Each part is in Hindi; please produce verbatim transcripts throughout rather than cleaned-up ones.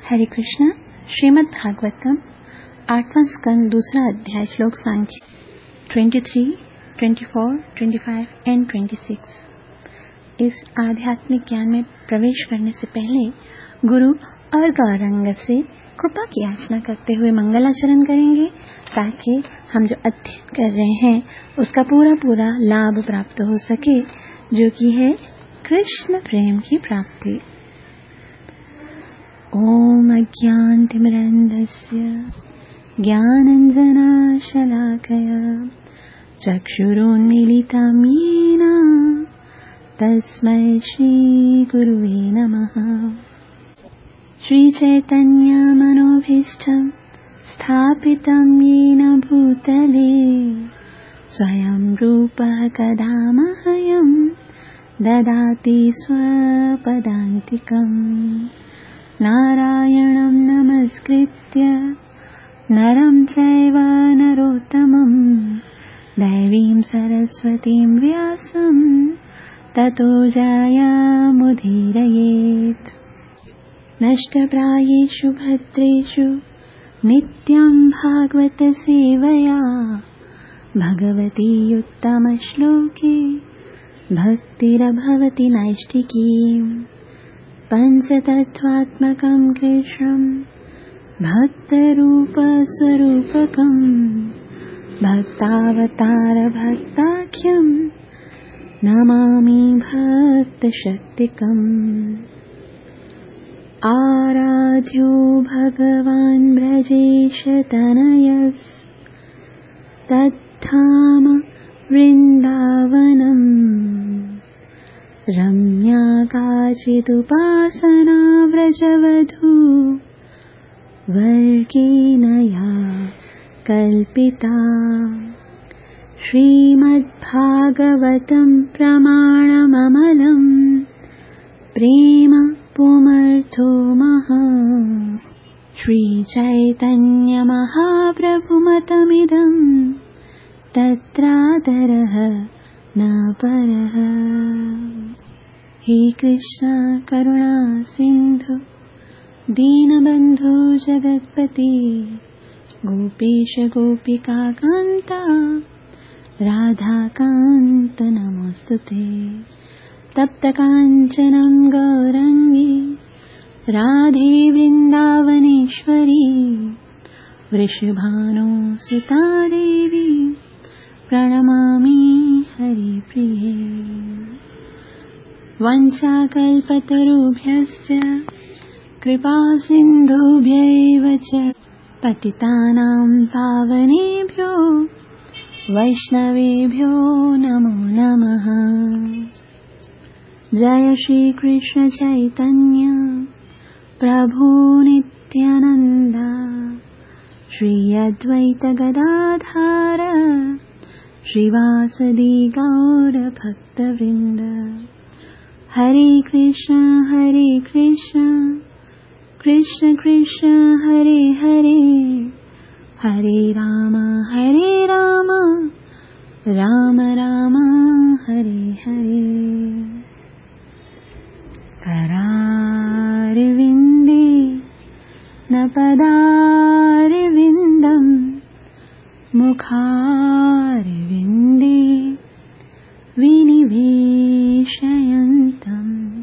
हरे कृष्णा। श्रीमद् भागवतम आठवां स्कंद दूसरा अध्याय श्लोक संख्या तेईस, चौबीस, पच्चीस एंड छब्बीस। इस आध्यात्मिक ज्ञान में प्रवेश करने से पहले गुरु और गौरांग से कृपा की याचना करते हुए मंगलाचरण करेंगे ताकि हम जो अध्ययन कर रहे हैं उसका पूरा पूरा लाभ प्राप्त हो सके, जो कि है कृष्ण प्रेम की प्राप्ति। ओम अज्ञानतिमिरन्धस्य ज्ञानाञ्जनशलाकया चक्षुरुन्मीलितं येन तस्मै श्रीगुरुवे नमः। श्रीचैतन्यमनोभीष्टं स्थापितं येन भूतले स्वयं रूपः कदा मह्यं ददाति स्वपदान्तिकम्। नारायणं नमस्कृत्य नरं चैव नरोत्तमं दैवीं सरस्वतीं व्यासं ततो जयमुदीरयेत्। नष्टप्रायेषु भद्रेषु नित्यं भागवत सेवया भगवती उत्तमश्लोके भक्तिर्भवति नैष्टिकी। पञ्चतत्त्वात्मकं कृष्णं भक्तरूपस्वरूपकं भक्तावतारभक्ताख्यं नमामि भक्तशक्तिकम्। आराध्यो भगवान् ब्रजेशतनयस्तद्धाम वृन्दावनम् रम्या काचिदुपासना व्रजवधू वर्गेण या कल्पिता। श्रीमद्भागवतं प्रमाणममलं प्रेम पुमर्थो महान्। श्रीचैतन्यमहाप्रभुमतमिदं तत्रादरः न परः। हे कृष्ण करुणा सिंधु दीनबंधु जगत्पते गोपेश गोपिका कांता राधाकांत नमोस्तुते। तप्त कांचनं गौरंगी राधे वृंदावनेश्वरी वृषभानुसुता देवी प्रणमामि हरिप्रिये। वंशाकल्पतरुभ्यश्च कृपा सिन्धुभ्यैव च पतितानां पावनेभ्यो वैष्णवेभ्यो नमो नमः। जय श्री कृष्ण चैतन्य प्रभु नित्यानंद श्री अद्वैत गदाधर श्रीवासदि गौर भक्तवृंद। हरे कृष्ण हरे कृष्ण कृष्ण कृष्ण हरे हरे हरे राम हरे राम राम राम हरे हरे। करारविन्दे न पदारविन्दं मुखारविन्दे विनिवेशयन्तं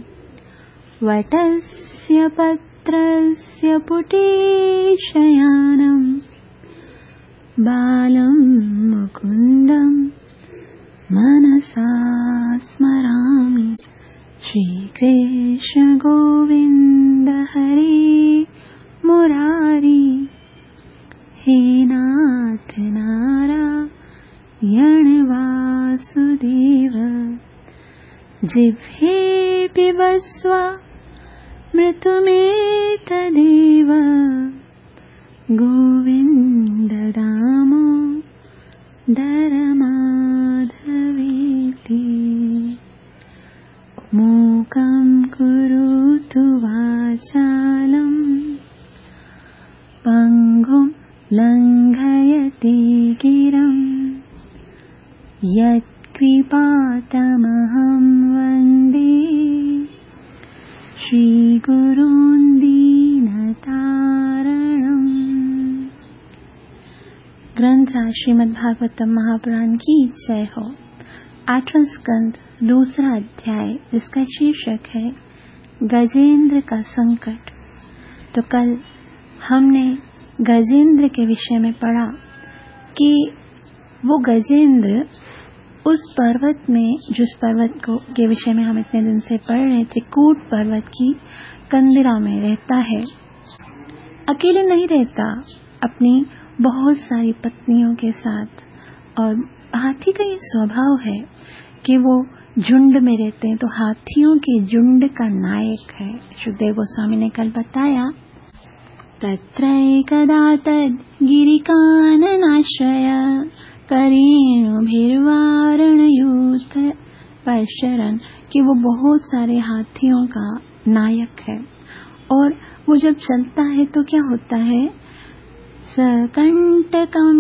वटस्य पत्रस्य पुटेशयानं बालं मुकुन्दं मनसा स्मरामि। श्रीकृष्ण गोविन्द हरे मुरारी हे नाथ नारायण वासुदेव। जिह्वे पिबस्व मृतुमेतदेव गोविन्द दामोदर माधवेति। मूकं करोतु वाचालं पङ्गुं लङ्घयते गिरं यत्कृपातमहं वन्दे श्रीगुरून् दीनता सहसा श्रीमद् भागवतम महापुराण की जय हो। आठवां स्कंद दूसरा अध्याय, जिसका शीर्षक है गजेंद्र का संकट। तो कल हमने गजेंद्र के विषय में पढ़ा कि वो गजेंद्र उस पर्वत में, जिस पर्वत को के विषय में हम इतने दिन से पढ़ रहे थे, कूट पर्वत की कंदिरा में रहता है। अकेले नहीं रहता, अपनी बहुत सारी पत्नियों के साथ। और हाथी का ये स्वभाव है कि वो झुंड में रहते हैं, तो हाथियों के झुंड का नायक है। शुकदेव गोस्वामी ने कल बताया, तत्रैकदा तद् गिरिकाननाश्रय करेणुभिर्वारणयूथ पश्चरन्, कि वो बहुत सारे हाथियों का नायक है। और वो जब चलता है तो क्या होता है, सकंटकं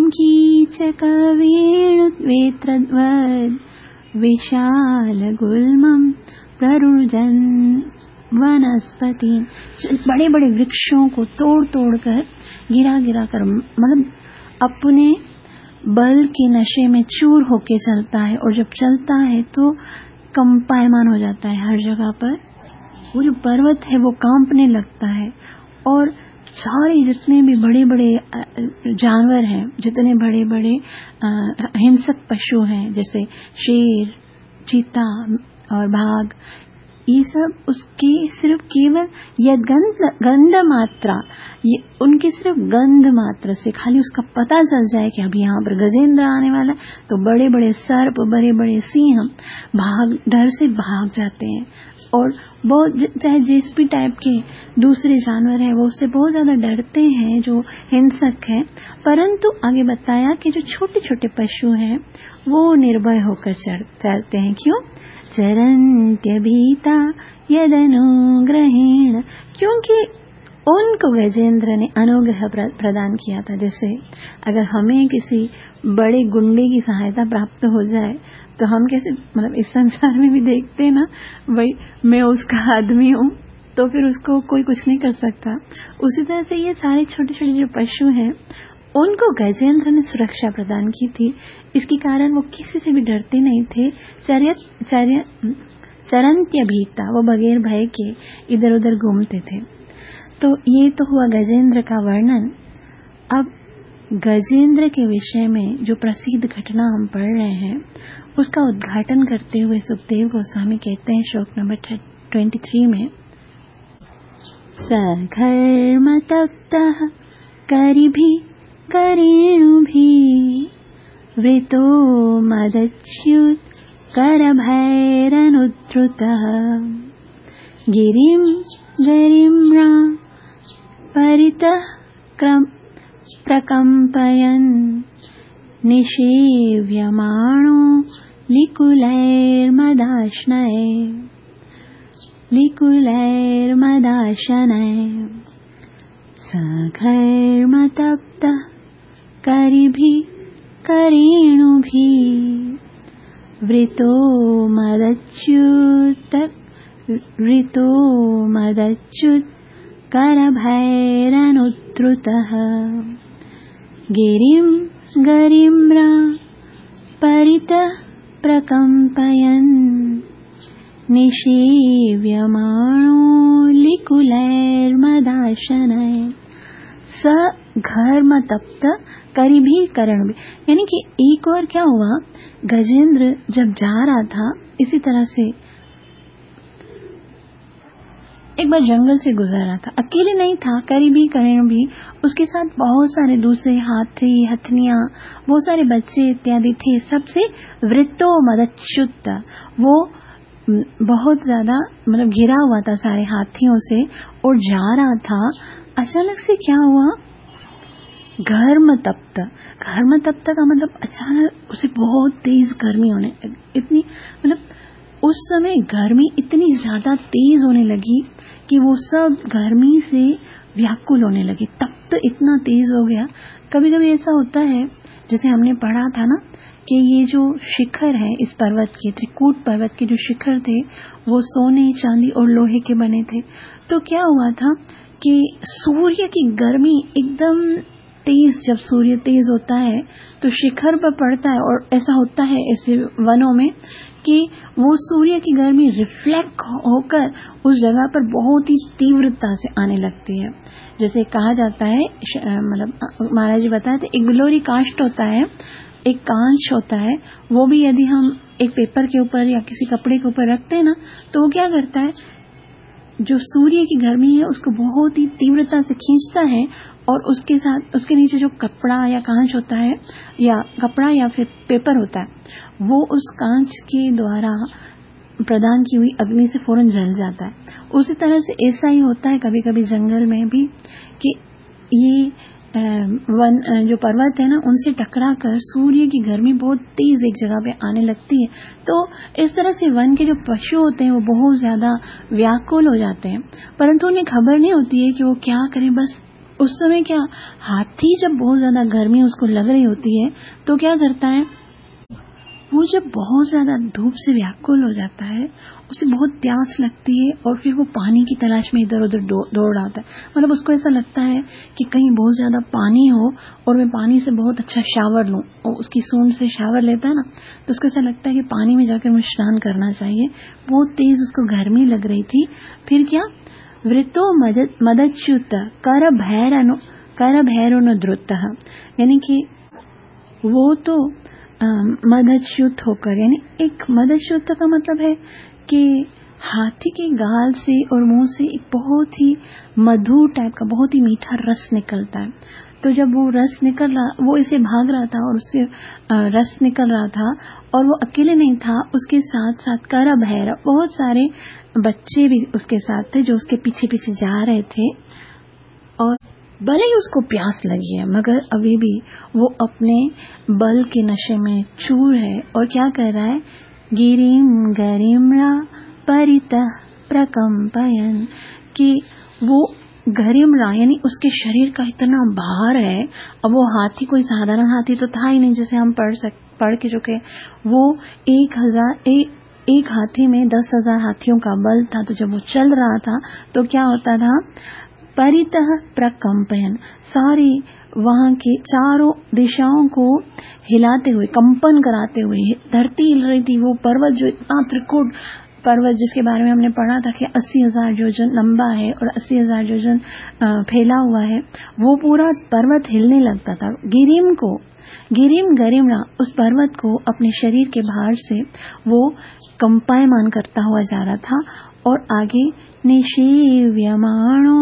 कीचकवेणुवेत्रद्वद् विशालगुल्मं प्ररुजन् वनस्पति, बड़े बड़े वृक्षों को तोड़ तोड़ कर, गिरा गिरा कर, मतलब अपने बल के नशे में चूर होके चलता है। और जब चलता है तो कंपायमान हो जाता है हर जगह पर। वो जो पर्वत है वो कांपने लगता है। और सारे जितने भी बड़े बड़े जानवर हैं, जितने बड़े बड़े हिंसक पशु हैं, जैसे शेर, चीता और बाघ, ये सब उसकी सिर्फ केवल यह गंध गंध मात्रा, ये उनकी सिर्फ गंध मात्र से खाली उसका पता चल जाए कि अभी यहाँ पर गजेंद्र आने वाला है, तो बड़े बड़े सर्प, बड़े बड़े सिंह भाग डर से भाग जाते हैं। और बहुत, चाहे जिस भी टाइप के दूसरे जानवर हैं, वो उससे बहुत ज्यादा डरते हैं जो हिंसक हैं। परंतु आगे बताया कि जो छोटे छोटे पशु हैं वो निर्भय होकर चलते हैं। क्यों? चरन्त्यभीता यदनुग्रहेण, क्योंकि उनको गजेंद्र ने अनुग्रह प्रदान किया था। जैसे अगर हमें किसी बड़े गुंडे की सहायता प्राप्त हो जाए तो हम कैसे, मतलब इस संसार में भी देखते हैं ना, भाई मैं उसका आदमी हूँ तो फिर उसको कोई कुछ नहीं कर सकता। उसी तरह से ये सारे छोटे छोटे जो पशु हैं उनको गजेंद्र ने सुरक्षा प्रदान की थी। इसके कारण वो किसी से भी डरते नहीं थे। चरंत्य भीता, वो बगैर भय के इधर उधर घूमते थे। तो ये तो हुआ गजेंद्र का वर्णन। अब गजेंद्र के विषय में जो प्रसिद्ध घटना हम पढ़ रहे हैं उसका उद्घाटन करते हुए सुखदेव गोस्वामी कहते हैं श्लोक नंबर तेईस में, सघर्मतप्तः करिभिः करेणुभिः वृतो मदच्युत करभैरनुद्धृतः गिरिं गरिम्रा परितः प्रकम्पयन् निषेव्यमाणो लिकुलैर्मदाशनैः लिकुलैर्मदाशनैः सघर्मतप्तः करिभिः करेणुभिः वृतो मदच्युत वृतो मदच्युत करभैरनुद्धृतः गिरिं गरिम्रा परितः प्रकम्पयन् निषेव्यमाणो लिकुलैर्मदाशनैः। स घर्मतप्त करिभिः करेणुभिः, यानी कि एक और क्या हुआ, गजेंद्र जब जा रहा था इसी तरह से एक बार जंगल से गुजर रहा था, अकेले नहीं था, करीबी करेणुभिः, उसके साथ बहुत सारे दूसरे हाथी, हथनियां, बहुत सारे बच्चे इत्यादि थे। सबसे वृत्तो मदच्युत, वो बहुत ज्यादा मतलब घिरा हुआ था सारे हाथियों से और जा रहा था। अचानक से क्या हुआ, घर्म तप्त। घर्म तप्त का मतलब अचानक उसे बहुत तेज गर्मी होने, इतनी मतलब उस समय गर्मी इतनी ज्यादा तेज होने लगी कि वो सब गर्मी से व्याकुल होने लगे। तप्त इतना तेज हो गया। कभी कभी ऐसा होता है, जैसे हमने पढ़ा था ना कि ये जो शिखर है इस पर्वत के, त्रिकूट पर्वत के जो शिखर थे वो सोने, चांदी और लोहे के बने थे। तो क्या हुआ था कि सूर्य की गर्मी एकदम तेज, जब सूर्य तेज होता है तो शिखर पर पड़ता है, और ऐसा होता है ऐसे वनों में कि वो सूर्य की गर्मी रिफ्लेक्ट होकर उस जगह पर बहुत ही तीव्रता से आने लगती है। जैसे कहा जाता है, मतलब महाराज जी बताए थे, एक बिलोरी काष्ठ होता है, एक कांच होता है, वो भी यदि हम एक पेपर के ऊपर या किसी कपड़े के ऊपर रखते हैं ना, तो वो क्या करता है, जो सूर्य की गर्मी है उसको बहुत ही तीव्रता से खींचता है, और उसके साथ उसके नीचे जो कपड़ा या कांच होता है, या कपड़ा या फिर पेपर होता है, वो उस कांच के द्वारा प्रदान की हुई अग्नि से फौरन जल जाता है। उसी तरह से ऐसा ही होता है कभी कभी जंगल में भी, कि ये वन जो पर्वत है ना, उनसे टकरा कर सूर्य की गर्मी बहुत तेज एक जगह पे आने लगती है। तो इस तरह से वन के जो पशु होते हैं वो बहुत ज्यादा व्याकुल हो जाते हैं, परंतु उन्हें खबर नहीं होती है कि वो क्या करें। बस उस समय क्या, हाथी जब बहुत ज्यादा गर्मी उसको लग रही होती है तो क्या करता है, वो जब बहुत ज्यादा धूप से व्याकुल हो जाता है, उसे बहुत प्यास लगती है, और फिर वो पानी की तलाश में इधर उधर दौड़ आता है। मतलब उसको ऐसा लगता है कि कहीं बहुत ज्यादा पानी हो और मैं पानी से बहुत अच्छा शावर लूं, और उसकी सूंड से शावर लेता है ना, तो उसको ऐसा लगता है कि पानी में जाकर मुझे स्नान करना चाहिए। बहुत तेज उसको गर्मी लग रही थी। फिर क्या, वृतो मदच्युत कर भैरनु कर भैरनु द्रुत, यानी कि वो तो मदच्युत होकर, यानी एक मदच्युत का मतलब है कि हाथी के गाल से और मुंह से एक बहुत ही मधुर टाइप का बहुत ही मीठा रस निकलता है। तो जब वो रस निकल रहा, वो इसे भाग रहा था और उससे रस निकल रहा था, और वो अकेले नहीं था, उसके साथ साथ कर भैरव, बहुत सारे बच्चे भी उसके साथ थे जो उसके पीछे पीछे जा रहे थे। और भले ही उसको प्यास लगी है, मगर अभी भी वो अपने बल के नशे में चूर है, और क्या कर रहा है, गिरिम गरिमरा परितः प्रकंपयन, कि वो गरिमरा यानी उसके शरीर का इतना भार है। अब वो हाथी कोई साधारण हाथी तो था ही नहीं, जैसे हम पढ़ सक पढ़ के चुके, वो एक हजार एक, एक हाथी में दस हजार हाथियों का बल था। तो जब वो चल रहा था तो क्या होता था, परितः प्रकंपयन, सारी वहां के चारों दिशाओं को हिलाते हुए, कंपन कराते हुए, धरती हिल रही थी। वो पर्वत जो इतना त्रिकुट पर्वत, जिसके बारे में हमने पढ़ा था कि अस्सी हजार योजन लंबा है और अस्सी हजार योजन फैला हुआ है, वो पूरा पर्वत हिलने लगता था। गिरिम को गिरिम गरिमरा, उस पर्वत को अपने शरीर के भार से वो कंपायमान करता हुआ जा रहा था। और आगे निशीव्यमाणो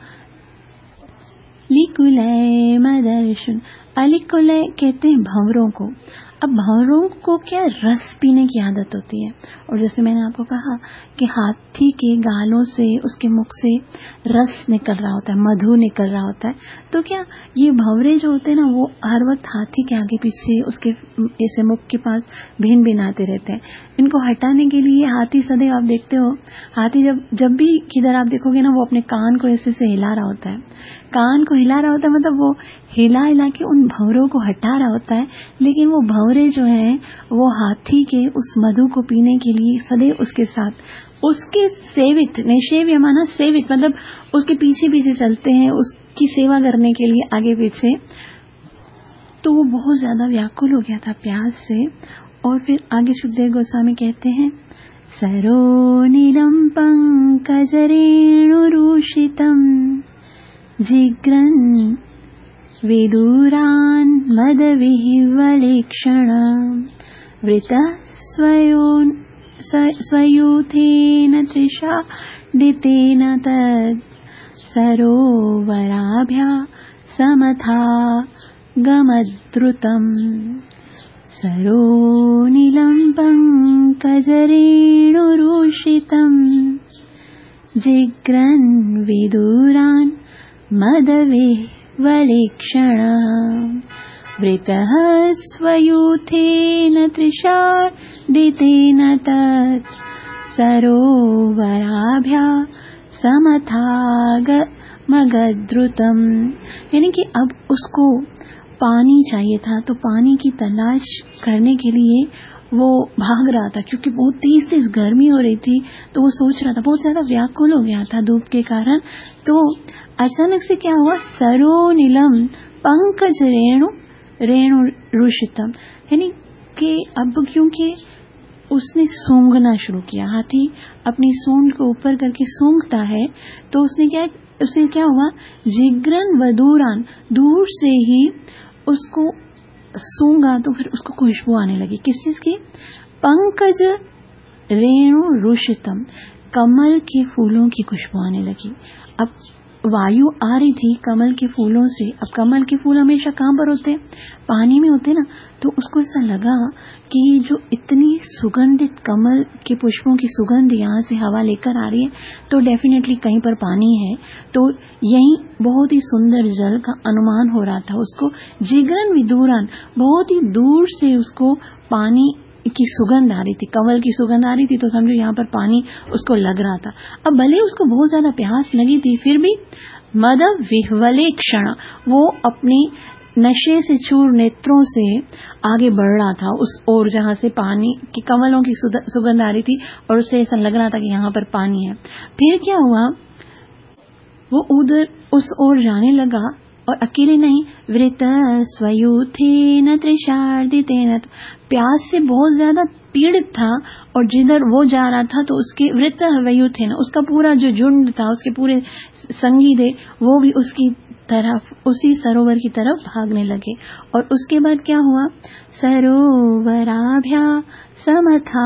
लिकुलय मदर्शन, अलिकुलय कहते हैं भंवरों को। अब भंवरों को क्या, रस पीने की आदत होती है, और जैसे मैंने आपको कहा कि हाथी के गालों से, उसके मुख से रस निकल रहा होता है, मधु निकल रहा होता है। तो क्या ये भंवरे जो होते हैं ना, वो हर वक्त हाथी के आगे पीछे उसके ऐसे मुख के पास भिन भिनाते रहते हैं। इनको हटाने के लिए हाथी सदैव, आप देखते हो हाथी जब जब भी किधर आप देखोगे ना, वो अपने कान को ऐसे से हिला रहा होता है, कान को हिला रहा होता है, मतलब वो हिला हिला के उन भंवरों को हटा रहा होता है। लेकिन वो भंवरे जो हैं, वो हाथी के उस मधु को पीने के लिए सदैव उसके साथ, उसके सेवित, निषेव्य माना सेवित, मतलब उसके पीछे पीछे चलते हैं, उसकी सेवा करने के लिए आगे पीछे। तो वो बहुत ज्यादा व्याकुल हो गया था प्यास से। और फिर आगे सुखदेव गोस्वामी कहते हैं, सरो नीलम पंकजरेणुरुषितम जिग्रन् विदुरान् मदविह्वलेक्षण वृतः स्वयोन् स्वयूथेन तृषा दितेन तद् सरोवराभ्या समथा गमद्रुतम्। सरो नीलं पंकजरेणुरुषितं जिग्रन् विदुरान् मदविह्वलेक्षण वृतः स्वयूथेन तृषादितेन तत् सरोवराभ्या समथागमगद्रुतम्। यानी कि अब उसको पानी चाहिए था, तो पानी की तलाश करने के लिए वो भाग रहा था, क्योंकि बहुत तेज तेज गर्मी हो रही थी। तो वो सोच रहा था, बहुत ज्यादा व्याकुल हो गया था धूप के कारण। तो अचानक से क्या हुआ, सरो नीलम पंकज रेणु रेणु रुषितम, यानी कि अब क्योंकि उसने सूंघना शुरू किया, हाथी अपनी सूंड को ऊपर करके सूंघता है, तो उसने क्या उसे क्या हुआ, जिग्रन वदूरान, दूर से ही उसको सूंघा तो फिर उसको खुशबू आने लगी। किस चीज की? पंकज रेणु रुषितम, कमल के फूलों की खुशबू आने लगी। अब वायु आ रही थी कमल के फूलों से। अब कमल के फूल हमेशा कहाँ पर होते हैं? पानी में होते ना। तो उसको ऐसा लगा कि जो इतनी सुगंधित कमल के पुष्पों की सुगंध यहाँ से हवा लेकर आ रही है, तो डेफिनेटली कहीं पर पानी है। तो यही बहुत ही सुंदर जल का अनुमान हो रहा था उसको। जिगरन विदूरन, बहुत ही दूर से उसको पानी की सुगंध आ रही थी, कमल की सुगंध आ रही थी, तो समझो यहाँ पर पानी उसको लग रहा था। अब भले उसको बहुत ज्यादा प्यास लगी थी, फिर भी मद विह्वले क्षण, वो अपनी नशे से चूर नेत्रों से आगे बढ़ रहा था उस ओर जहाँ से पानी की कमलों की सुगंध आ रही थी, और उससे ऐसा लग रहा था कि यहाँ पर पानी है। फिर क्या हुआ, वो उधर उस ओर जाने लगा, और अकेले नहीं, वृत स्वयूथेन त्रिशार्दितेन, प्यास से बहुत ज्यादा पीड़ित था, और जिधर वो जा रहा था तो उसके वृत वयूथेन, उसका पूरा जो झुंड था, उसके पूरे संगी थे, वो भी उसकी तरफ, उसी सरोवर की तरफ भागने लगे। और उसके बाद क्या हुआ, सरोवराभ्या समथा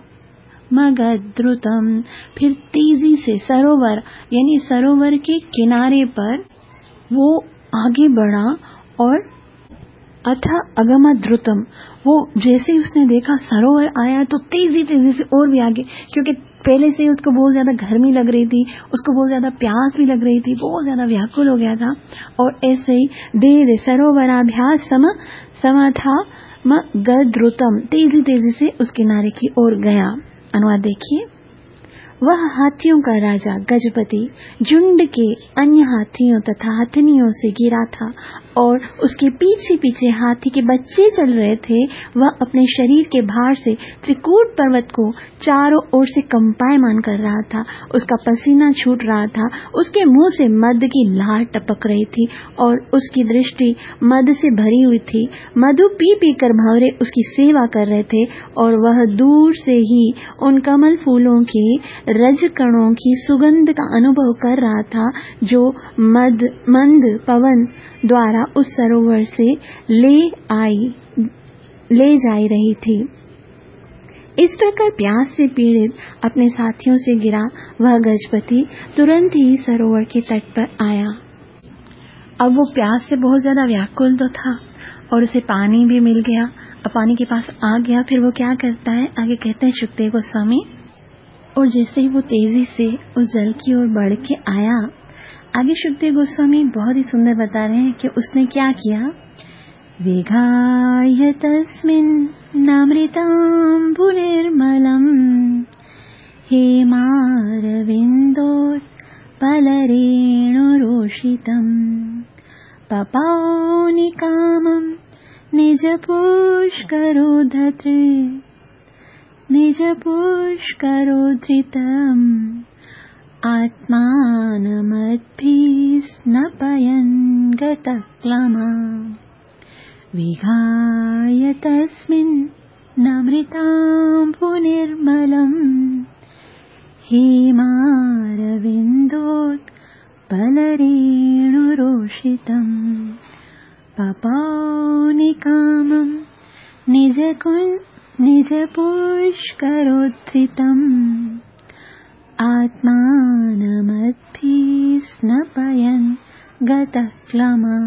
मगद्रुतम, फिर तेजी से सरोवर यानी सरोवर के किनारे पर वो आगे बढ़ा, और अथा अगम द्रुतम, वो जैसे ही उसने देखा सरोवर आया तो तेजी तेजी से और भी आगे, क्योंकि पहले से उसको बहुत ज्यादा गर्मी लग रही थी, उसको बहुत ज्यादा प्यास भी लग रही थी, बहुत ज्यादा व्याकुल हो गया था। और ऐसे ही दे दे सरोवराभ्यास सम समथा म गद्रुतम, तेजी तेजी से उस किनारे की ओर गया। अनुवाद देखिए, वह हाथियों का राजा गजपति झुंड के अन्य हाथियों तथा हथनियों से गिरा था, और उसके पीछे पीछे हाथी के बच्चे चल रहे थे। वह अपने शरीर के भार से त्रिकूट पर्वत को चारों ओर से कंपायमान कर रहा था। उसका पसीना छूट रहा था, उसके मुंह से मद की लहर टपक रही थी, और उसकी दृष्टि मद से भरी हुई थी। मधु पी पी कर भंवरे उसकी सेवा कर रहे थे, और वह दूर से ही उन कमल फूलों के रजकणों की सुगंध का अनुभव कर रहा था, जो मद मंद पवन द्वारा उस सरोवर से ले आई ले जा रही थी। इस प्रकार प्यास से पीड़ित अपने साथियों से गिरा वह गजपति तुरंत ही सरोवर के तट पर आया। अब वो प्यास से बहुत ज्यादा व्याकुल तो था, और उसे पानी भी मिल गया। अब पानी के पास आ गया, फिर वो क्या करता है, आगे कहते हैं शुकदेव गोस्वामी, और जैसे ही वो तेजी से उस जल की ओर बढ़ के आया, आगे शुकदेव गोस्वामी बहुत ही सुंदर बता रहे हैं कि उसने क्या किया। विघाय तस्मिन् नामृताम्बुनिर्मलम् हेमारविन्दोत्पलरेणुरोषितम् पपानि कामम् निजपुष्करोधृते निजपुष्करोधृतम् आत्मानमद्भिस्नपयन् गतक्लमा विघाय तस्मिन् नामृताम्बुनिर्मलम् हेमारविन्दोत्पलरेणुरोषितम् पपानि कामम् निजकुन् निजपुष्करोद्धृतम् आत्मानमद्भिस्नपयन् गतक्लमा।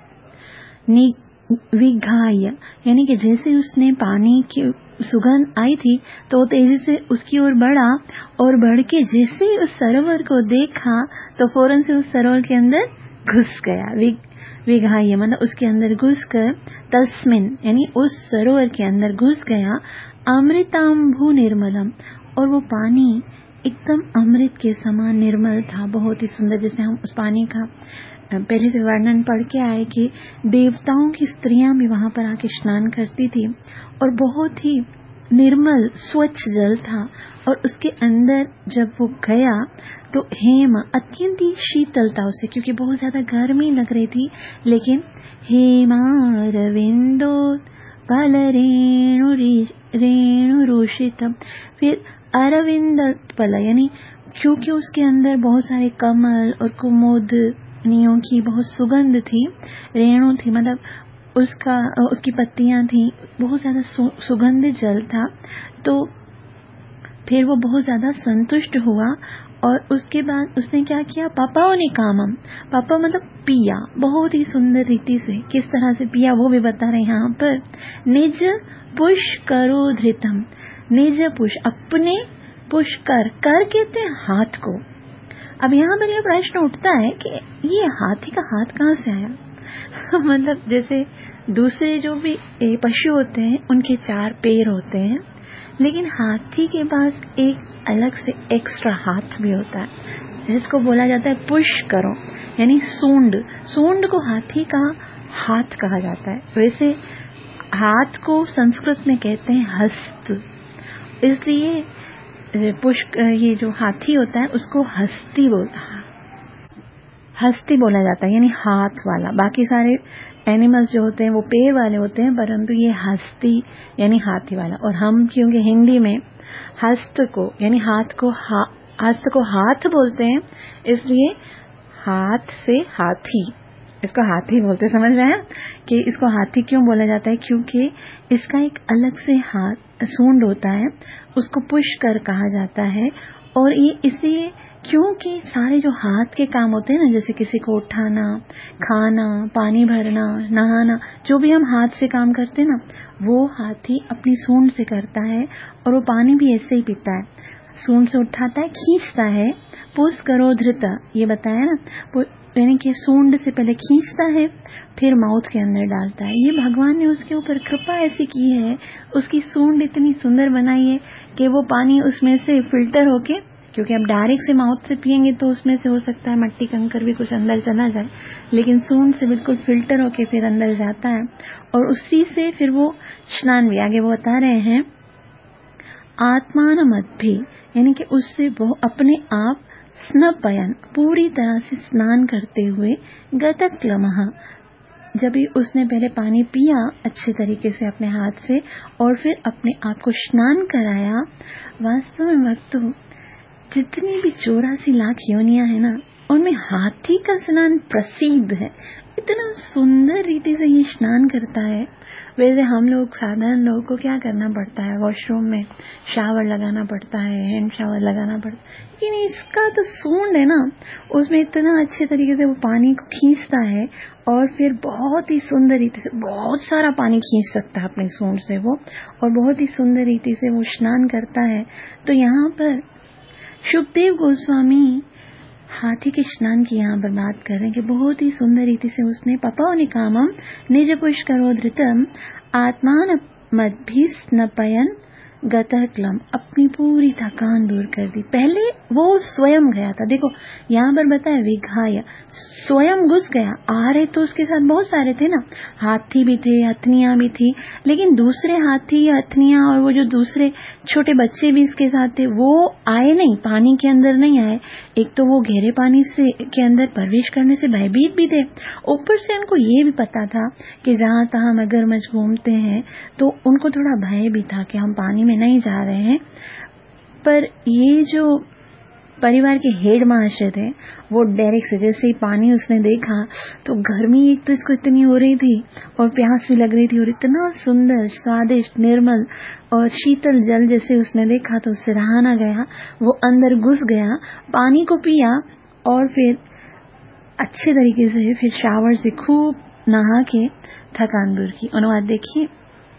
विघाय यानी कि जैसे उसने पानी की सुगंध आई थी तो तेजी से उसकी ओर बढ़ा, और बढ़ के जैसे ही उस सरोवर को देखा तो फौरन से उस सरोवर के अंदर घुस गया। विघाय मतलब उसके अंदर घुसकर, तस्मिन यानी उस सरोवर के अंदर घुस गया, अमृतांभु निर्मलम, और वो पानी एकदम अमृत के समान निर्मल था, बहुत ही सुंदर। जैसे हम उस पानी का पहले से वर्णन पढ़ के आए कि देवताओं की स्त्रियां भी वहां पर आके स्नान करती थी, और बहुत ही निर्मल स्वच्छ जल था और उसके अंदर जब वो गया तो हेम अत्यंत ही शीतलता उसे, क्योंकि बहुत ज्यादा गर्मी लग रही थी, लेकिन हेमारविंदो पल रेणु रेणु रोषितम, फिर अरविंद पल यानी क्योंकि उसके अंदर बहुत सारे कमल और कुमुदनियों की बहुत सुगंध थी, रेणु थी मतलब उसका उसकी पत्तियां थी, बहुत ज्यादा सु, सुगंधित जल था। तो फिर वो बहुत ज्यादा संतुष्ट हुआ और उसके बाद उसने क्या किया, पापाओं ने कामम, पापा मतलब पिया, बहुत ही सुंदर रीति से, किस तरह से पिया वो भी बता रहे यहाँ पर। निज पुष्करो धृतम, निज पुष अपने पुष्कर, कर कहते हैं हाथ को। अब यहाँ पर यह प्रश्न उठता है कि ये हाथी का हाथ कहाँ से आया मतलब जैसे दूसरे जो भी पशु होते हैं उनके चार पैर होते हैं, लेकिन हाथी के पास एक अलग से एक्स्ट्रा हाथ भी होता है जिसको बोला जाता है पुष्करो यानी सूंड। सूंड को हाथी का हाथ कहा जाता है। वैसे हाथ को संस्कृत में कहते हैं हस्त, इसलिए पुष्क ये जो हाथी होता है उसको हस्ती बोला हस्ती बोला जाता है, यानी हाथ वाला। बाकी सारे एनिमल्स जो होते हैं वो पैर वाले होते हैं, परंतु ये हस्ती यानी हाथी वाला। और हम क्योंकि हिंदी में हस्त को यानी हाथ को हा, हस्त को हाथ बोलते हैं, इसलिए हाथ से हाथी, इसको हाथी बोलते, समझ रहे हैं कि इसको हाथी क्यों बोला जाता है, क्योंकि इसका एक अलग से हाथ सूंड होता है, उसको पुष्कर कहा जाता है। और ये इसलिए क्योंकि सारे जो हाथ के काम होते हैं ना, जैसे किसी को उठाना, खाना, पानी भरना, नहाना, जो भी हम हाथ से काम करते हैं ना, वो हाथी अपनी सूंड से करता है। और वो पानी भी ऐसे ही पीता है, सूंड से उठाता है, खींचता है। पुष् करो धृता, ये बताया ना, यानी कि सूंड से पहले खींचता है फिर माउथ के अंदर डालता है। ये भगवान ने उसके ऊपर कृपा ऐसी की है, उसकी सूंड इतनी सुंदर बनाई है कि वो पानी उसमें से फिल्टर होके, क्योंकि अब डायरेक्ट से माउथ से पिएंगे तो उसमें से हो सकता है मट्टी कंकर भी कुछ अंदर चला जाए, लेकिन सूंड से बिल्कुल फिल्टर होके फिर अंदर जाता है और उसी से फिर वो स्नान भी, आगे वो बता रहे हैं, आत्मान मत भी, यानी कि उससे वो अपने आप स्नपयन पूरी तरह से स्नान करते हुए, गतक्लमः जब भी उसने पहले पानी पिया अच्छे तरीके से अपने हाथ से और फिर अपने आप को स्नान कराया। वास्तव में भक्तों, जितनी भी चौरासी लाख योनियां है ना, उनमें हाथी का स्नान प्रसिद्ध है। इतना सुंदर रीति से ये स्नान करता है। वैसे हम लोग साधारण लोगों को क्या करना पड़ता है, वॉशरूम में शावर लगाना पड़ता है, हैंड शावर लगाना पड़ता है, लेकिन इसका तो सूंड है ना, उसमें इतना अच्छे तरीके से वो पानी को खींचता है और फिर बहुत ही सुंदर रीति से बहुत सारा पानी खींच सकता है अपने सूंड से वो, और बहुत ही सुंदर रीति से वो स्नान करता है। तो यहाँ पर शुकदेव गोस्वामी हाथी के स्नान की यहाँ पर बात कर रहे हैं कि बहुत ही सुंदर रीति से उसने पपाओ ने कामम निज पुष्करो धृतम आत्मान मद्भि स्नपयन गतः क्लम, अपनी पूरी थकान दूर कर दी। पहले वो स्वयं गया था, देखो यहाँ पर बताया विघाय, स्वयं घुस गया। आ रहे तो उसके साथ बहुत सारे थे ना, हाथी भी थे, हथनियां भी थी, लेकिन दूसरे हाथी, हथनियां और वो जो दूसरे छोटे बच्चे भी इसके साथ थे, वो आए नहीं, पानी के अंदर नहीं आए। एक तो वो गहरे पानी से के अंदर प्रवेश करने से भयभीत भी थे, ऊपर से उनको ये भी पता था कि जहाँ तहाँ मगरमच्छ घूमते हैं, तो उनको थोड़ा भय भी था कि हम पानी में नहीं जा रहे हैं। पर ये जो परिवार के हेड मास्टर थे, वो डायरेक्ट से जैसे ही पानी उसने देखा तो गर्मी एक तो इसको इतनी हो रही थी और प्यास भी लग रही थी, और इतना सुंदर स्वादिष्ट निर्मल और शीतल जल जैसे उसने देखा तो उससे रहा ना गया। वो अंदर घुस गया, पानी को पिया और फिर अच्छे तरीके से फिर शावर से खूब नहा के थकान दूर की। अनुवाद देखिए,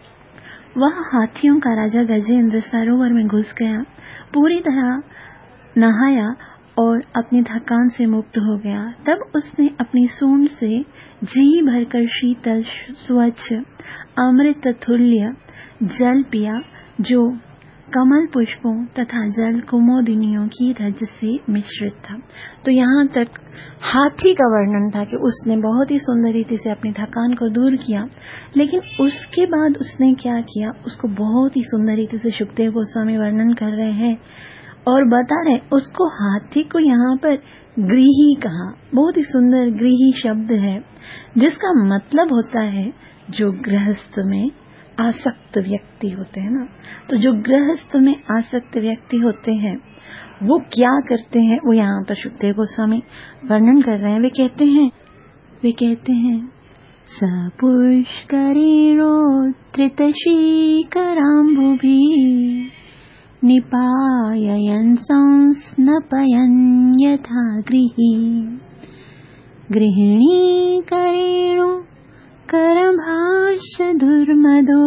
वह हाथियों का राजा गजेंद्र सरोवर में घुस गया, पूरी तरह नहाया और अपनी थकान से मुक्त हो गया। तब उसने अपनी सूंड से जी भरकर शीतल स्वच्छ अमृत तुल्य जल पिया, जो कमल पुष्पों तथा जल कुमोदिनियों की रज से मिश्रित था। तो यहाँ तक हाथी का वर्णन था कि उसने बहुत ही सुंदर रीति से अपनी थकान को दूर किया, लेकिन उसके बाद उसने क्या किया, उसको बहुत ही सुंदर रीति से शुकदेव गोस्वामी वर्णन कर रहे हैं और बता रहे उसको हाथी को यहाँ पर गृही कहा। बहुत ही सुंदर गृही शब्द है, जिसका मतलब होता है जो गृहस्थ में आसक्त व्यक्ति होते हैं ना। तो जो गृहस्थ में आसक्त व्यक्ति होते हैं वो क्या करते हैं, वो यहाँ पर शुकदेव गोस्वामी वर्णन कर रहे हैं। वे कहते हैं वे कहते हैं सपुष्करीरोत्थितशीकराम्बुभि निपाययन् संस्नपयन् यथा गृही गृहिणी करेणु करभाष्य दुर्मदो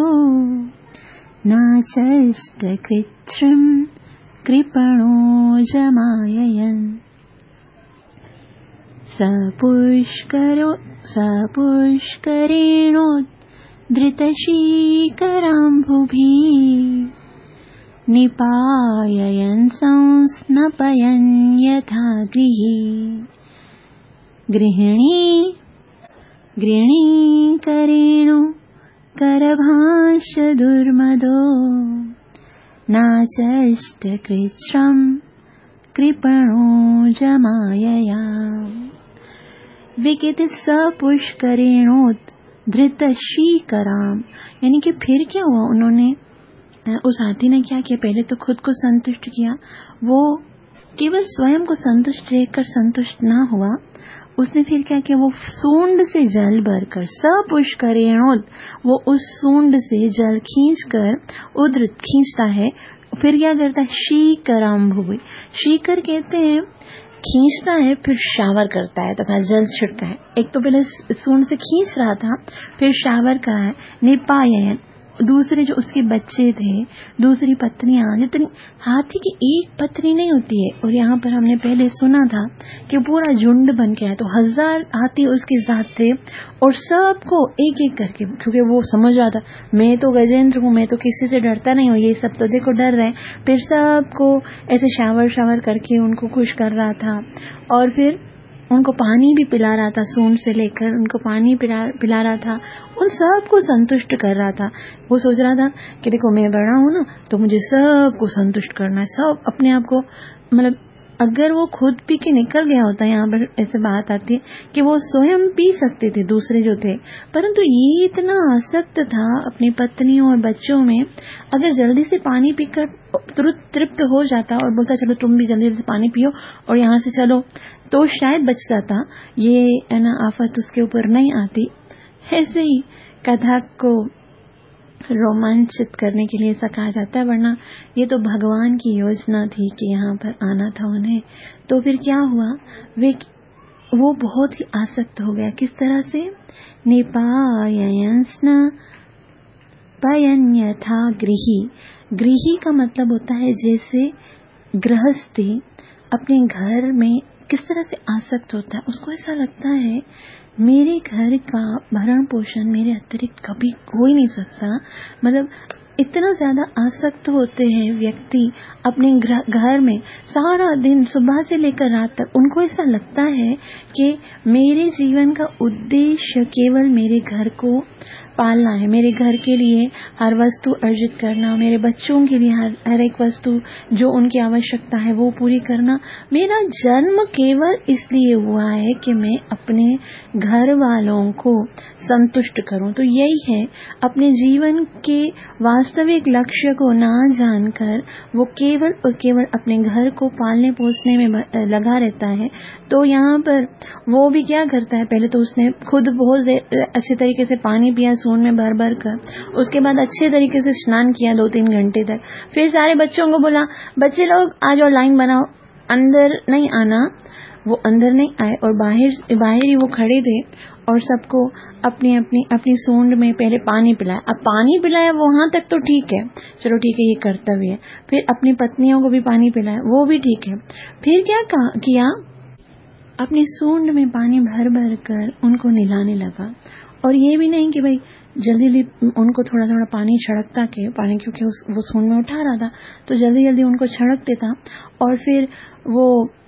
नाचष्ट कृत्रिम कृपणो जमाययन् सपुष्करो सपुष्करेणोद्धृतशीकराम्बुभिः निपाययन् संस्नपयन् यथा गृही गृहिणी गृहिणी करेणु करभाष्य दुर्मदो नाचष्ट कृच्छ्रम कृपणो जमायया। वे कहते सपुष्करेणोद्धृत शीकराम, यानी कि फिर क्या हुआ, उन्होंने उस हाथी ने क्या किया, पहले तो खुद को संतुष्ट किया, वो केवल स्वयं को संतुष्ट रहकर संतुष्ट ना हुआ, उसने फिर क्या किया, वो सूंड से जल भरकर सपुष्करेणोद, वो उस सूंड से जल खींचकर उद्धृत खींचता है, फिर क्या करता है शीकराम्भुभि, शीकर कहते हैं खींचता है, फिर शावर करता है तथा जल छिड़ता है। एक तो पहले सूंड से खींच रहा था, फिर शावर करा है। निपायन, दूसरे जो उसके बच्चे थे, दूसरी पत्नियां, जितनी हाथी की एक पत्नी नहीं होती है, और यहाँ पर हमने पहले सुना था कि पूरा झुंड बन के आया, तो हजार हाथी उसके साथ थे और सबको एक एक करके, क्योंकि वो समझ रहा था मैं तो गजेंद्र हूँ, मैं तो किसी से डरता नहीं हूँ, ये सब तो देखो डर रहे हैं, फिर सबको ऐसे शावर शावर करके उनको खुश कर रहा था और फिर उनको पानी भी पिला रहा था, सूंड से लेकर उनको पानी पिला पिला रहा था, उन सबको संतुष्ट कर रहा था। वो सोच रहा था कि देखो मैं बड़ा हूँ ना, तो मुझे सबको संतुष्ट करना है, सब अपने आप को, मतलब अगर वो खुद पी के निकल गया होता, यहाँ पर ऐसे बात आती है कि वो स्वयं पी सकते थे दूसरे जो थे, परंतु ये इतना आसक्त था अपनी पत्नियों और बच्चों में, अगर जल्दी से पानी पीकर तुरंत तृप्त हो जाता और बोलता चलो तुम भी जल्दी से पानी पियो और यहाँ से चलो, तो शायद बच जाता, ये है ना आफत उसके ऊपर नहीं आती। ऐसे ही कथा को रोमांचित करने के लिए ऐसा कहा जाता है, वरना ये तो भगवान की योजना थी कि यहाँ पर आना था उन्हें। तो फिर क्या हुआ, वे वो बहुत ही आसक्त हो गया। किस तरह से, निपाययन् स्नपयन् यथा गृही, गृही का मतलब होता है जैसे गृहस्थी अपने घर में किस तरह से आसक्त होता है, उसको ऐसा लगता है मेरे घर का भरण पोषण मेरे अतिरिक्त कभी हो ही नहीं सकता, मतलब इतना ज्यादा आसक्त होते हैं व्यक्ति अपने घर में, सारा दिन सुबह से लेकर रात तक उनको ऐसा लगता है कि मेरे जीवन का उद्देश्य केवल मेरे घर को पालना है, मेरे घर के लिए हर वस्तु अर्जित करना, मेरे बच्चों के लिए हर हर एक वस्तु जो उनकी आवश्यकता है वो पूरी करना। मेरा जन्म केवल इसलिए हुआ है कि मैं अपने घर वालों को संतुष्ट करूं। तो यही है, अपने जीवन के वास्तविक लक्ष्य को ना जानकर वो केवल और केवल अपने घर को पालने पोसने में लगा रहता है। तो यहाँ पर वो भी क्या करता है, पहले तो उसने खुद बहुत अच्छे तरीके से पानी पिया सूंड में भर भर कर, उसके बाद अच्छे तरीके से स्नान किया दो तीन घंटे तक, फिर सारे बच्चों को बोला बच्चे लोग आ जाओ लाइन बनाओ, अंदर नहीं आना। वो अंदर नहीं आए और बाहर बाहर ही वो खड़े थे और सबको अपनी अपनी अपनी सूंड में पहले पानी पिलाया। अब पानी पिलाया वहां तक तो ठीक है, चलो ठीक है ये कर्तव्य है, फिर अपनी पत्नियों को भी पानी पिलाया, वो भी ठीक है। फिर क्या कहा किया, अपनी सूंड में पानी भर भर कर उनको नहलाने लगा। और ये भी नहीं कि भाई जल्दी जल्दी उनको थोड़ा थोड़ा पानी छिड़कता के पानी, क्योंकि उस, वो सूंड में उठा रहा था तो जल्दी जल्दी उनको छिड़क देता और फिर वो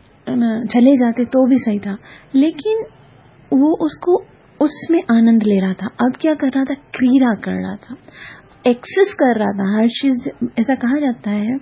चले जाते तो भी सही था, लेकिन वो उसको उसमें आनंद ले रहा था। अब क्या कर रहा था? क्रीड़ा कर रहा था, एक्सेस कर रहा था हर चीज। ऐसा कहा जाता है,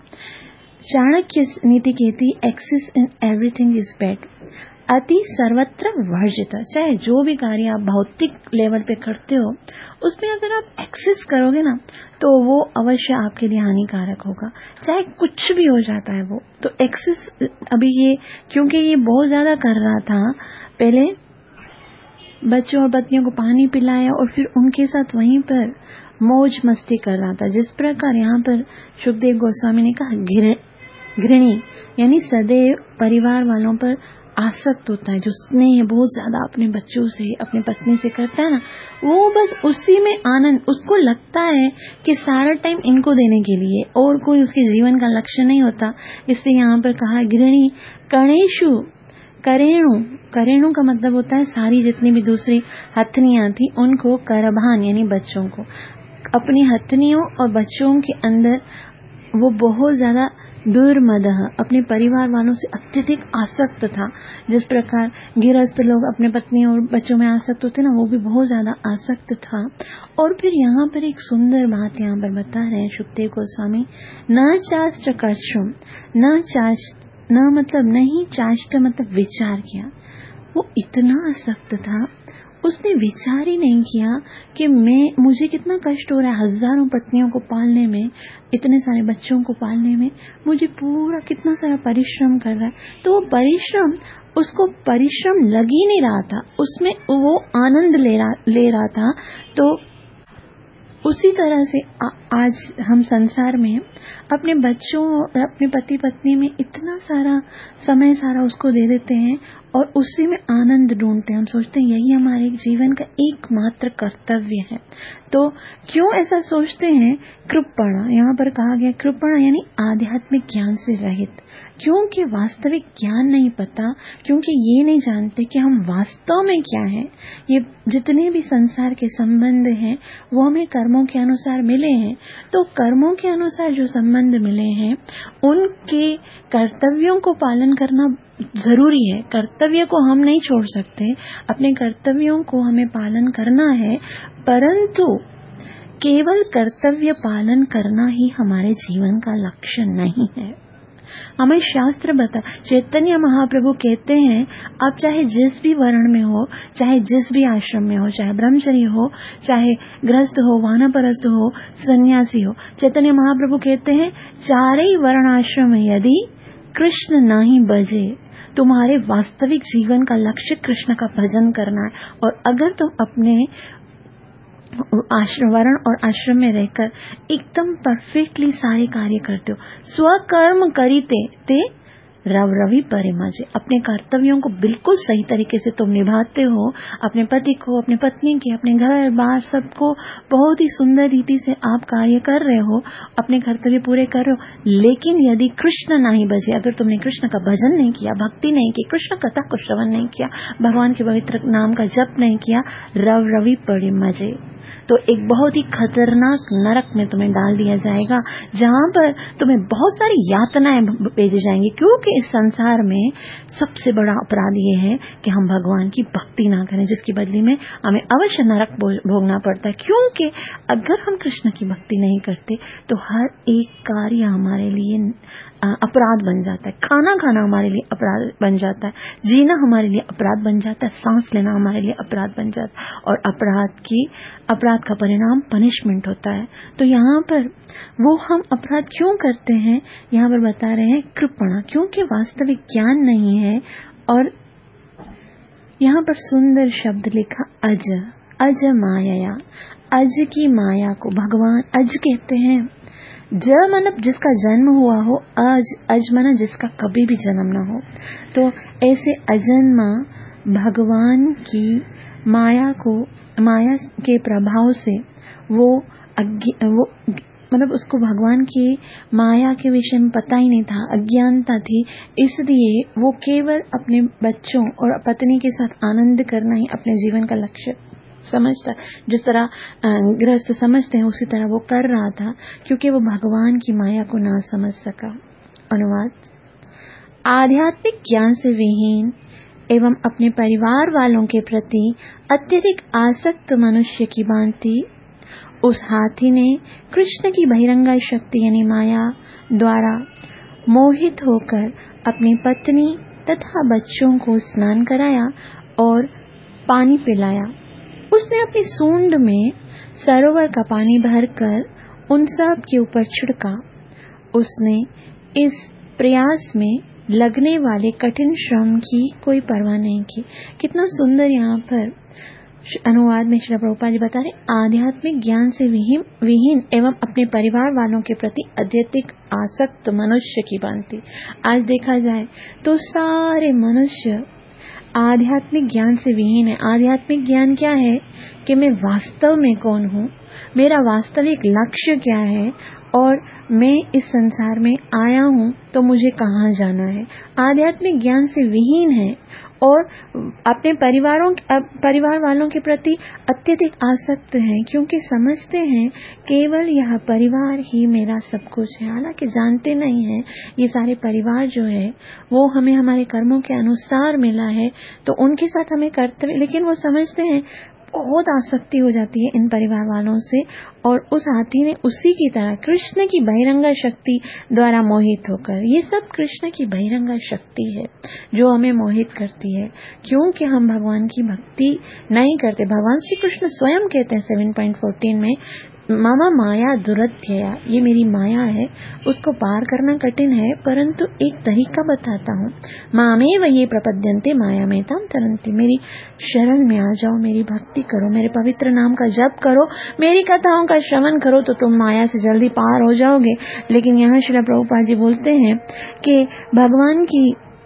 चाणक्य नीति कहती excess in everything is bad, अति सर्वत्र वर्जित। चाहे जो भी कार्य आप भौतिक लेवल पे करते हो उसमें अगर आप एक्सेस करोगे ना तो वो अवश्य आपके लिए हानिकारक होगा, चाहे कुछ भी हो जाता है वो। तो एक्सेस अभी ये, क्योंकि ये बहुत ज्यादा कर रहा था, पहले बच्चों और पत्नियों को पानी पिलाया और फिर उनके साथ वहीं पर मौज मस्ती कर रहा था। जिस प्रकार यहाँ पर सुखदेव गोस्वामी ने कहा, घृणी यानी सदैव परिवार वालों पर आसक्त होता है, जो स्नेह बहुत ज्यादा अपने बच्चों से अपनी पत्नी से करता है ना, वो बस उसी में आनंद, उसको लगता है कि सारा टाइम इनको देने के लिए, और कोई उसके जीवन का लक्ष्य नहीं होता। इससे यहाँ पर कहा घृणी कणेशु करेणु, करेणु का मतलब होता है सारी जितनी भी दूसरी हथनियां थी उनको, करभान यानी बच्चों को, अपनी हथनियों और बच्चों के अंदर वो बहुत ज्यादा दुर्मदह, अपने परिवार वालों से अत्यधिक आसक्त था। जिस प्रकार गृहस्थ लोग अपने पत्नी और बच्चों में आसक्त होते ना, वो भी बहुत ज्यादा आसक्त था। और फिर यहाँ पर एक सुंदर बात यहाँ पर बता रहे हैं सुखदेव गोस्वामी, न चाष्ट कर्षुम, न चाष्ट, न मतलब नहीं, चाष्ट मतलब विचार किया। वो इतना आसक्त था, उसने विचार ही नहीं किया कि मैं मुझे कितना कष्ट हो रहा है हजारों पत्नियों को पालने में, इतने सारे बच्चों को पालने में, मुझे पूरा कितना सारा परिश्रम कर रहा है। तो वो परिश्रम, उसको परिश्रम लग ही नहीं रहा था, उसमें वो आनंद ले रहा ले रहा था। तो उसी तरह से आ, आज हम संसार में अपने बच्चों और अपने पति पत्नी में इतना सारा समय सारा उसको दे देते हैं और उसी में आनंद ढूंढते हैं। हम सोचते हैं यही हमारे जीवन का एकमात्र कर्तव्य है। तो क्यों ऐसा सोचते हैं? कृपणा, यहाँ पर कहा गया कृपणा यानी आध्यात्मिक ज्ञान से रहित, क्योंकि वास्तविक ज्ञान नहीं पता, क्योंकि ये नहीं जानते कि हम वास्तव में क्या हैं। ये जितने भी संसार के संबंध हैं वो हमें कर्मों के अनुसार मिले हैं। तो कर्मों के अनुसार जो संबंध मिले हैं उनके कर्तव्यों को पालन करना जरूरी है। कर्तव्य को हम नहीं छोड़ सकते, अपने कर्तव्यों को हमें पालन करना है, परंतु केवल कर्तव्य पालन करना ही हमारे जीवन का लक्ष्य नहीं है। हमें शास्त्र बता, चैतन्य महाप्रभु कहते हैं आप चाहे जिस भी वर्ण में हो, चाहे जिस भी आश्रम में हो, चाहे ब्रह्मचर्य हो, चाहे गृहस्थ हो, वानप्रस्थ हो, सन्यासी हो, चैतन्य महाप्रभु कहते हैं चारे ही वर्ण आश्रम में यदि कृष्ण नहीं बजे, तुम्हारे वास्तविक जीवन का लक्ष्य कृष्ण का भजन करना है। और अगर तुम अपने आश्रम वर्ण और आश्रम में रहकर एकदम परफेक्टली सारे कार्य करते हो, स्वकर्म करीते ते रव रवि परिमजे, अपने कर्तव्यों को बिल्कुल सही तरीके से तुम निभाते हो, अपने पति को, अपने पत्नी के, अपने घर बार सबको बहुत ही सुंदर रीति से आप कार्य कर रहे हो, अपने कर्तव्य पूरे कर रहे हो। लेकिन यदि कृष्ण नहीं बजे, अगर तुमने कृष्ण का भजन नहीं किया, भक्ति नहीं की, कृष्ण कथा को श्रवण नहीं किया, भगवान के पवित्र नाम का जप नहीं किया, रव रवि परिमजे, तो एक बहुत ही खतरनाक नरक में तुम्हें डाल दिया जाएगा, जहां पर तुम्हें बहुत सारी यातनाएं भेजी जाएंगी। क्योंकि इस संसार में सबसे बड़ा अपराध ये है कि हम भगवान की भक्ति ना करें, जिसकी बदली में हमें अवश्य नरक भोगना पड़ता है। क्योंकि अगर हम कृष्ण की भक्ति नहीं करते तो हर एक कार्य हमारे लिए अपराध बन जाता है, खाना खाना हमारे लिए अपराध बन जाता है, जीना हमारे लिए अपराध बन जाता है, सांस लेना हमारे लिए अपराध बन जाता है, और अपराध की अपराध का परिणाम पनिशमेंट होता है। तो यहाँ पर वो हम अपराध क्यों करते हैं, यहाँ पर बता रहे हैं कृपणा, क्योंकि वास्तविक ज्ञान नहीं है। और यहाँ पर सुंदर शब्द लिखा अज, अज माया, अज की माया को भगवान अज कहते हैं। ज माना जिसका जन्म हुआ हो, अज अज माना जिसका कभी भी जन्म न हो। तो ऐसे अजन्मा भगवान की माया को, माया के प्रभाव से वो वो मतलब उसको भगवान की माया के विषय में पता ही नहीं था, अज्ञानता थी, इसलिए वो केवल अपने बच्चों और पत्नी के साथ आनंद करना ही अपने जीवन का लक्ष्य समझता। जिस तरह गृहस्थ समझते हैं उसी तरह वो कर रहा था, क्योंकि वो भगवान की माया को ना समझ सका। अनुवाद: आध्यात्मिक ज्ञान से विहीन एवं अपने परिवार वालों के प्रति अत्यधिक आसक्त मनुष्य की भांति उस हाथी ने कृष्ण की बहिरंगा शक्ति यानी माया द्वारा मोहित होकर अपनी पत्नी तथा बच्चों को स्नान कराया और पानी पिलाया। उसने अपनी सूंड में सरोवर का पानी भरकर उन सब के ऊपर छिड़का। उसने इस प्रयास में लगने वाले कठिन श्रम की कोई परवाह नहीं की। कितना सुंदर यहाँ पर अनुवाद में श्री प्रभुपाद जी बता रहे, आध्यात्मिक ज्ञान से विहीन विहीन एवं अपने परिवार वालों के प्रति अत्यधिक आसक्त मनुष्य की भांति। आज देखा जाए तो सारे मनुष्य आध्यात्मिक ज्ञान से विहीन है। आध्यात्मिक ज्ञान क्या है कि मैं वास्तव में कौन हूँ, मेरा वास्तविक लक्ष्य क्या है और मैं इस संसार में आया हूँ तो मुझे कहाँ जाना है। आध्यात्मिक ज्ञान से विहीन है और अपने परिवारों परिवार वालों के प्रति अत्यधिक आसक्त हैं, क्योंकि समझते हैं केवल यह परिवार ही मेरा सब कुछ है। हालांकि जानते नहीं हैं ये सारे परिवार जो है वो हमें हमारे कर्मों के अनुसार मिला है, तो उनके साथ हमें कर्तव्य, लेकिन वो समझते हैं, बहुत आसक्ति हो जाती है इन परिवार वालों से। और उस हाथी ने उसी की तरह कृष्ण की बहिरंगा शक्ति द्वारा मोहित होकर, ये सब कृष्ण की बहिरंगा शक्ति है जो हमें मोहित करती है, क्योंकि हम भगवान की भक्ति नहीं करते। भगवान श्री कृष्ण स्वयं कहते हैं सेवन पॉइंट फोर्टीन में, मामा माया दुरत्यया, ये मेरी माया है, उसको पार करना कठिन है, परंतु एक तरीका बताता हूँ। मामे वही प्रपद्यन्ते माया में ताम तरन्ति, मेरी शरण में आ जाओ, मेरी भक्ति करो, मेरे पवित्र नाम का जप करो, मेरी कथाओं का श्रवण करो तो तुम माया से जल्दी पार हो जाओगे। लेकिन यहाँ श्रील प्रभुपाद जी बोलते हैं कि भगवान की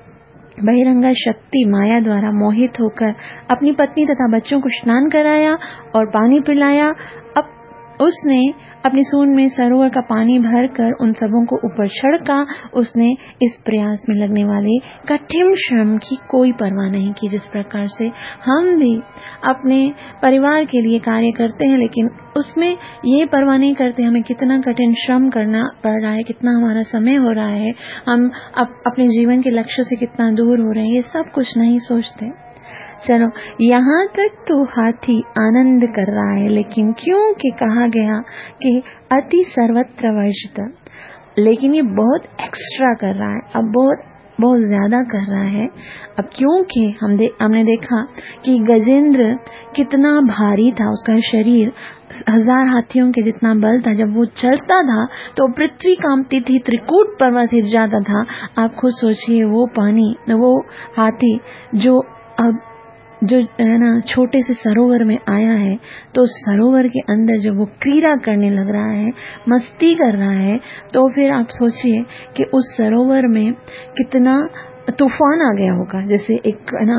बहिरंगा शक्ति माया द्वारा मोहित होकर अपनी पत्नी तथा बच्चों को स्नान कराया और पानी पिलाया। अब उसने अपनी सूंड में सरोवर का पानी भरकर उन सबों को ऊपर छिड़का। उसने इस प्रयास में लगने वाले कठिन श्रम की कोई परवाह नहीं की। जिस प्रकार से हम भी अपने परिवार के लिए कार्य करते हैं, लेकिन उसमें ये परवाह नहीं करते हमें कितना कठिन श्रम करना पड़ रहा है, कितना हमारा समय हो रहा है, हम अप, अपने जीवन के लक्ष्य से कितना दूर हो रहे हैं, ये सब कुछ नहीं सोचते। चलो, यहाँ तक तो हाथी आनंद कर रहा है, लेकिन क्योंकि कहा गया कि अति सर्वत्र वर्जित, लेकिन ये बहुत एक्स्ट्रा कर रहा है, अब बहुत बहुत ज्यादा कर रहा है। अब क्योंकि हम दे, हमने देखा कि गजेंद्र कितना भारी था, उसका शरीर हजार हाथियों के जितना बल था। जब वो चलता था तो पृथ्वी कांपती थी, त्रिकूट पर्वत हिल जाता था। आप खुद सोचिए, वो पानी, वो हाथी जो अब जो है ना छोटे से सरोवर में आया है, तो सरोवर के अंदर जब वो क्रीड़ा करने लग रहा है, मस्ती कर रहा है, तो फिर आप सोचिए कि उस सरोवर में कितना तूफान आ गया होगा। जैसे एक है ना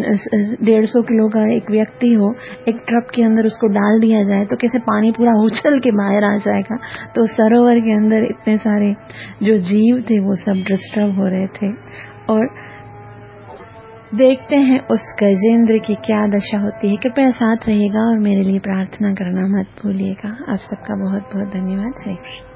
डेढ़ सौ किलो का एक व्यक्ति हो, एक ट्रक के अंदर उसको डाल दिया जाए तो कैसे पानी पूरा उछल के बाहर आ जाएगा। तो सरोवर के अंदर इतने सारे जो जीव थे वो सब डिस्टर्ब हो रहे थे। और देखते हैं उस गजेंद्र की क्या दशा होती है। कृपया साथ रहिएगा और मेरे लिए प्रार्थना करना मत भूलिएगा। आप सबका बहुत बहुत धन्यवाद। हरे कृष्ण।